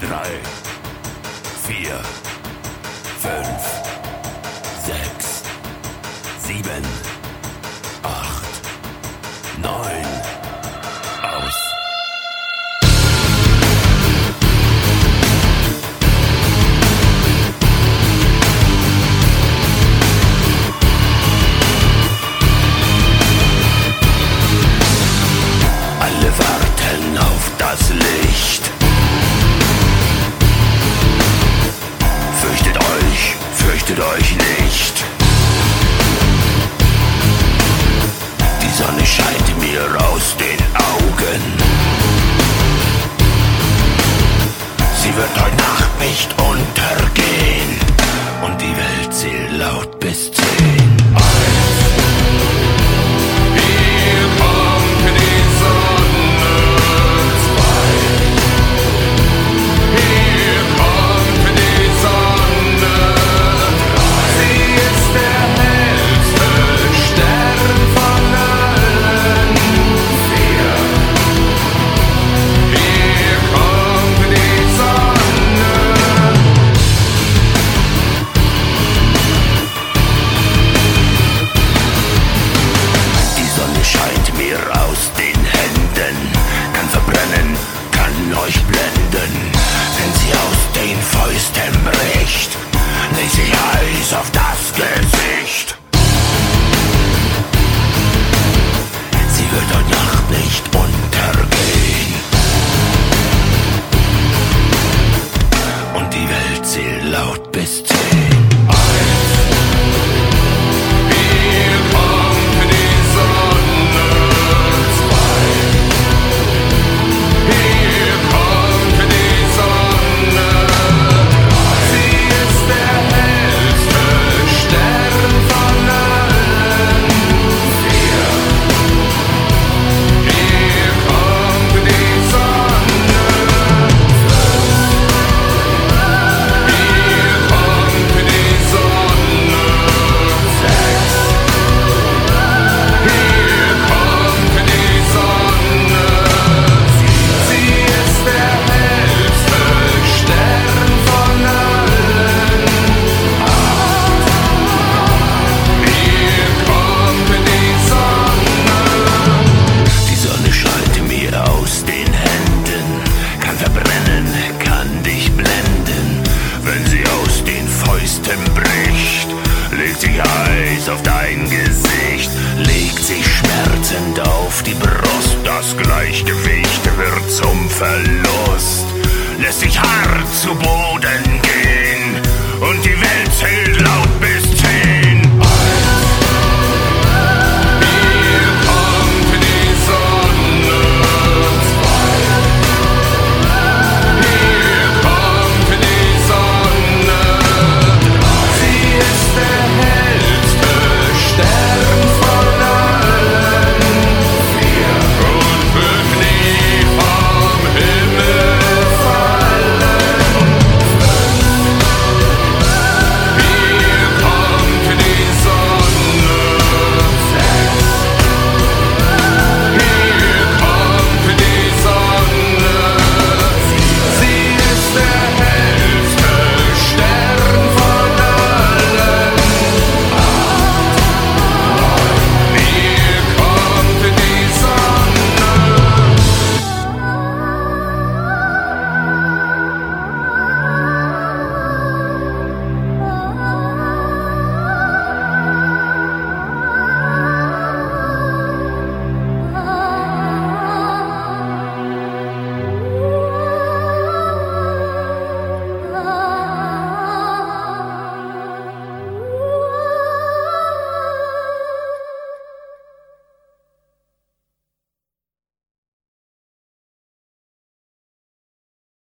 3, 4, 5, 6, 7, 8, 9. Aus. Alle warten auf das Licht. Fürchtet euch nicht. Die Sonne scheint mir aus den Augen. Sie wird heute Nacht nicht untergehen. Und die Welt zählt laut bis 10. Hier kommt die Sonne. 2. Hier kommt die Sonne. Sie ist der hellste Stern von allen. 4. Hier kommt die Sonne. Die Sonne scheint mir aus den Händen, kann verbrennen, kann euch blenden. Wenn sie aus den Fäusten bricht, legt sich Eis auf das Gesicht. Sie wird heute Nacht nicht untergehen. Und die Welt zählt laut bis 10. Hier kommt die Sonne. 2. Hier kommt die Sonne. Sie ist der hellste Stern von allen. 4. Hier kommt die Sonne. 5. Hier kommt die Sonne. 6. Hier kommt die Sonne. Sie ist der hellste Stern von allen. 8. Hier kommt die Sonne. Die Sonne scheint mir aus den Händen, kann verbrennen, kann dich blenden. Wenn sie aus den Fäusten bricht, legt sich Eis auf dein Gesicht, legt sich schmerzend auf die Brust. Das Gleichgewicht wird zum Verlust, lässt sich hart zu Boden